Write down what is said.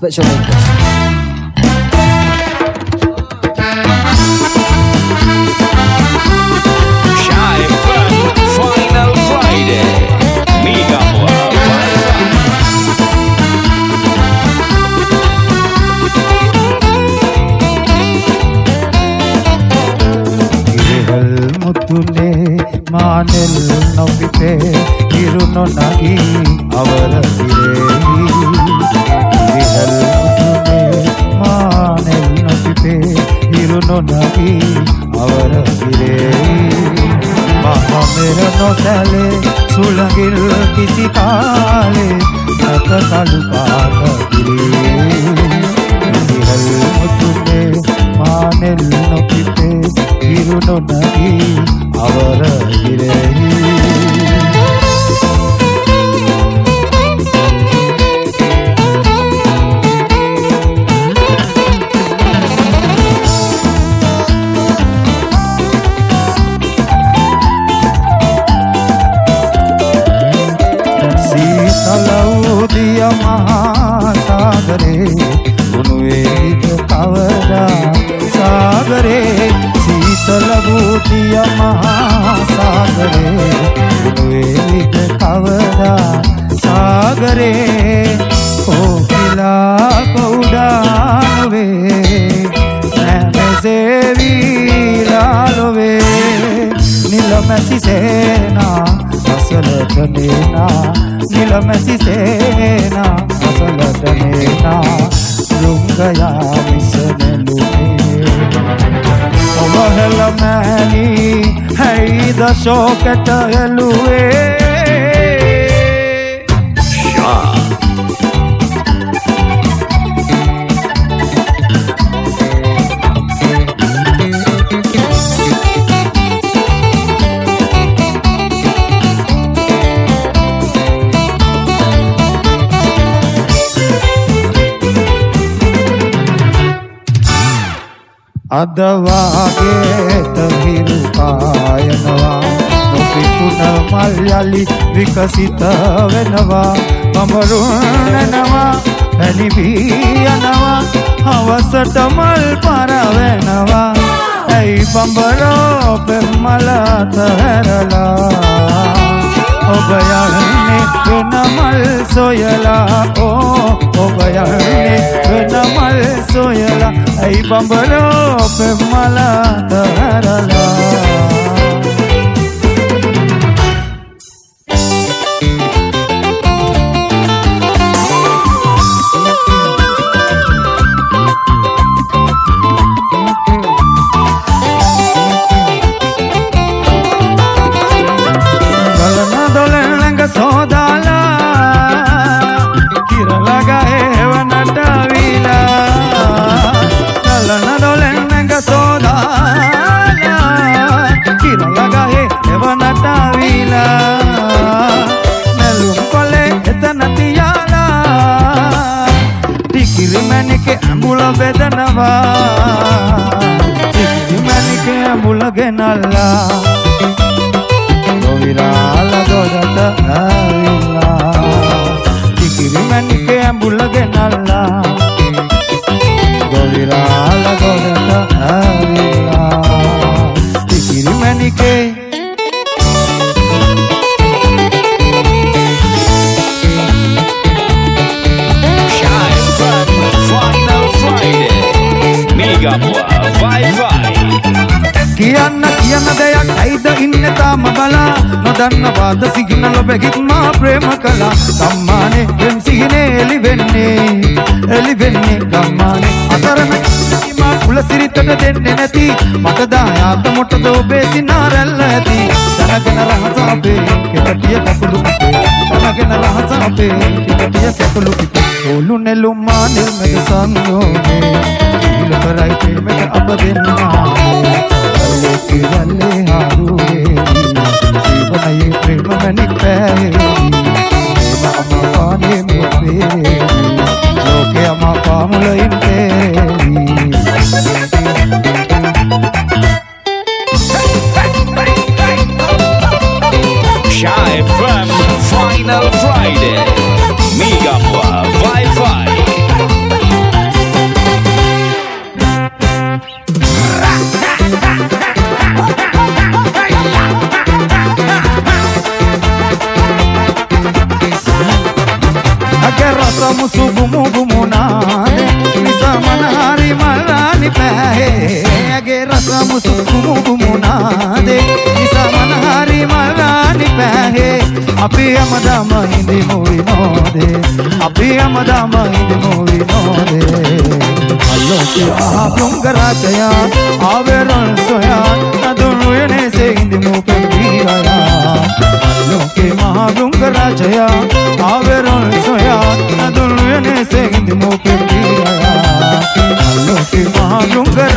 special request. Shy FM Final Friday. Mega මුතුනේ මානෙල් නොපිටේ ඉරුණො නගී අවර පිරේහි ඉහල් මුතුනේ මානෙල් නොපිටේ ඉරුණො නගී අවර පිරේහි මහමෙර නොසැලේ සුළඟිල් කිසි කාලේ නැත කළු පාට පිරේහි ඉහල් මුතුනේ මානෙල් නොපිටේ ඉරුණො නගී අවර පිරේහි සීතලවුදිය මහා සාගරේ උණුවේද කවදා සාගරේ සීතලවුදිය මහා සාගරේ උණුවේද කවදා සාගරේ කොකිලා කවුඩා නොවේ නැමෙසේවිලා ලොවේ නිලමැසි සේනා අසලට නේනා නිලමැසි සේනා අසලට නේනා රුංගයා මිසනෙලුනේ ඔබ හෙළමෑනි හැයිද ශෝකට එළුවේ අද වාගේ තහිරු කායනවා නොපිකුණ මල් යලි විකසිත වෙනවා පඹරුණනවා පැණි වී යනවා හවසට මල් පරවෙනවා ඇයි පඹරෝ පෙම්මල අතහැරලා ඔබ යන්නේ වෙන මල් සොයලා ඔබ යන්නේ වෙන මල් සොයලා ඇයි බඹරෝ පෙම්මල අතහැරලා මැනිකේ ඇඹුල ගෙනල්ලා ගොවිරාල ගොඩට ඇවිල්ලා ටිකිරි මැනිකේ ඇඹුල ගෙනල්ලා ගොවිරාල ගොඩට ඇවිල්ලා ටිකිරි මැනිකේ කියන්න දෙයක් ඇයිද ඉන්න තාම බලා නොදන්න වාද සිගනල බැගිත් මා ප්‍රේම කළා ගම්මානේ වෙම් සිහිනේ එලිවෙන්නේ ගම්මානේ අසරණ මා කුල සිරිතට දෙන්නේ නැති මට දායාත මොටද ඔබේ සිනාරැල්ල ඇති දැනගෙන රහස අපේ කෙටිය කකුළු දැනගෙන රහස අපේ කෙටිය කකුළු ඔලු නෙළුම් මානෙල් මග සංගෝනේ ඉල කරයි ප්‍රේමක අප දෙන්නා Kirale harure Jivanaye prema manik peheri Prema ama paane muperi Loke ama paamula interi Shy FM Final Friday Mega Wi-Fi මුනාදේ නිසමනහරි මල්ලානි පැහේ රස මුසුකු මුනාදේ නිසමනහරි මල්ලානි පැහේ අපි හැමදාම හිඳිමු විනෝදේ අපි හැමදාම හිඳිමු විනෝදේ අල්ලෝකේ ආපුංගරාතය ආවරල් සොයා නදුරුයනේ හිඳිමු පෙම්බීරයා අල්ලෝකේ මහාපුංගරාතය ආවරල් සොයා නදුරුයනේ හිඳිමු පෙම්බීරයා අල්ලෝකේ මහාපුංගරාතය